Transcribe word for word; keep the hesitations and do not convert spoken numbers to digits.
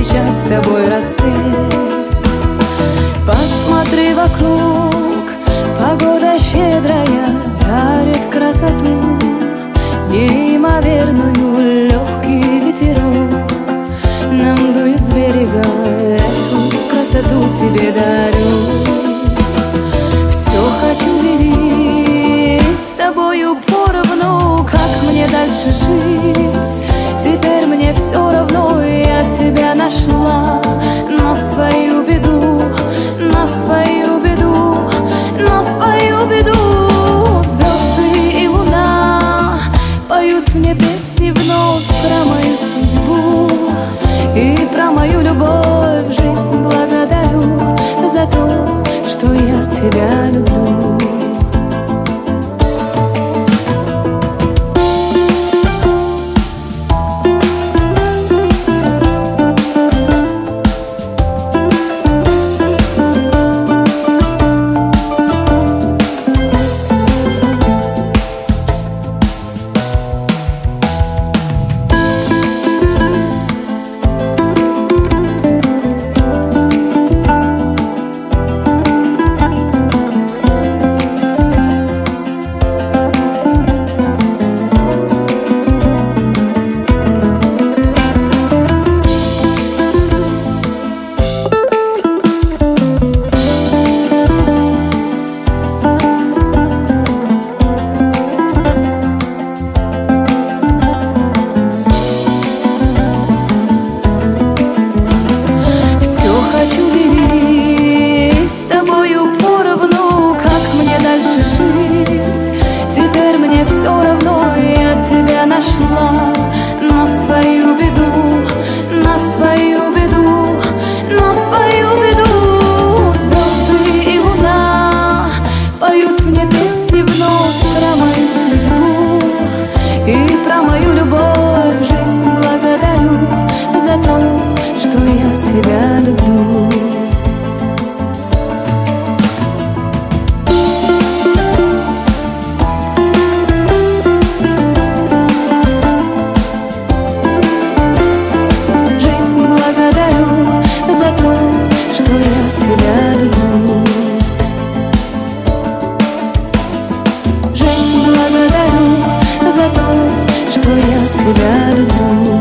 встречать с тобой рассвет. Посмотри вокруг, погода щедрая дарит красоту неимоверную, легкий ветерок нам дует с берега, эту красоту тебе дарю. Все хочу делить с тобою поровну, как мне дальше жить. Теперь мне все равно, я тебя нашла на свою беду, на свою беду, на свою беду. Звезды и луна поют мне песни вновь про мою судьбу и про мою любовь. Жизнь благодарю за то, что я тебя люблю. На свою беду, на свою беду, на свою беду. Звезды и луна поют мне песни вновь про мою судьбу и про мою любовь. Жизнь благодарю за то, что я тебя люблю. Жизнь благодарю за то, что я тебя люблю.